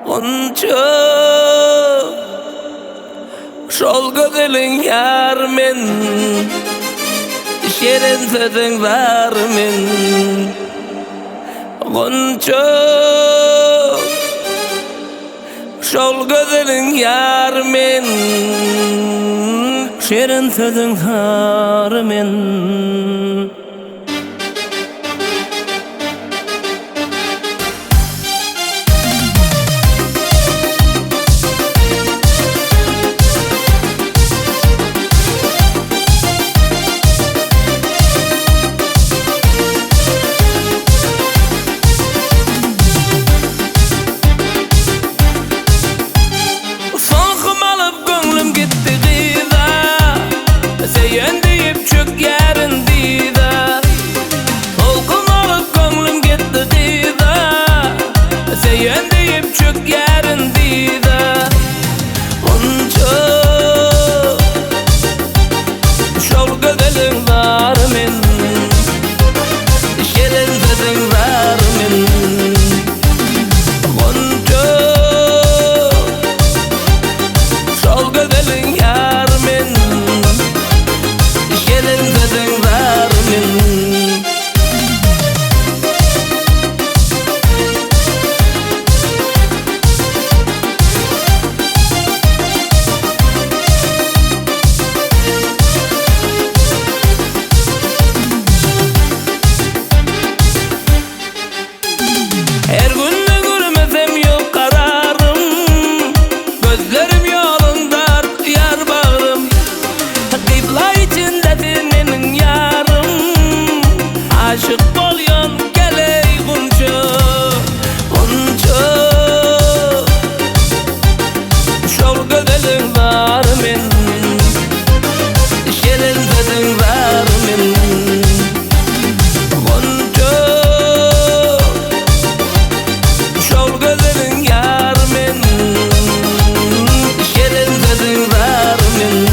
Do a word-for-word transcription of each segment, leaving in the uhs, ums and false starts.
Onca şol gözelin yar men, şerin sözün var men. Onca şol gözelin yar men, şerin sözün var men. Seyen deyip çök yarın dida, Solkun alıp gönlüm gitti dida. Seyen deyip çök yarın dida. Onca şol gözelin var men, şerin sözün var men. Onca şol gözelin yar men, şerin sözün var men. Her gününü görmesem yok kararım, gözlerim yolunda yar bağrım. Kıbla içinde senin yarım, aşık bolyon geley gunca. Gunca şol gözelin var men, şerin sözün var men. Gunca şol gözelin yar men, şerin sözün var men.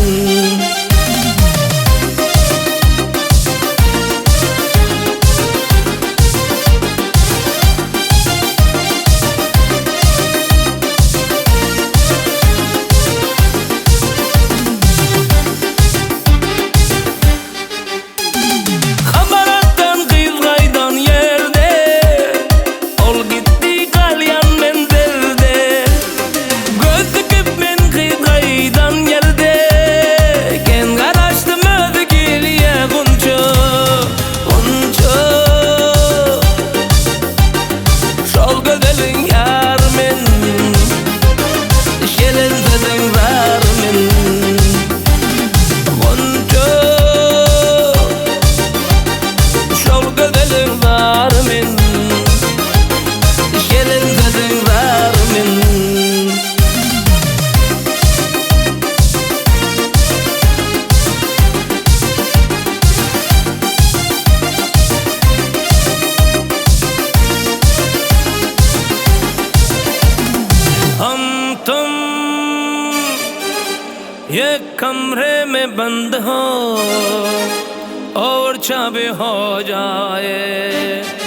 Kabarattan kıyılgaydan yerde, ol gitti kalyan men derde. Göz dikip men kıyılgaydan yerde, ken karaştım özü geliye gunca. Gunca şol gözelin yar men, şerin sözün var men. Gunca şol gözelin var men, şerin sözün var men. हम तुम एक कमरे में बंद हो और चाबी हो जाए,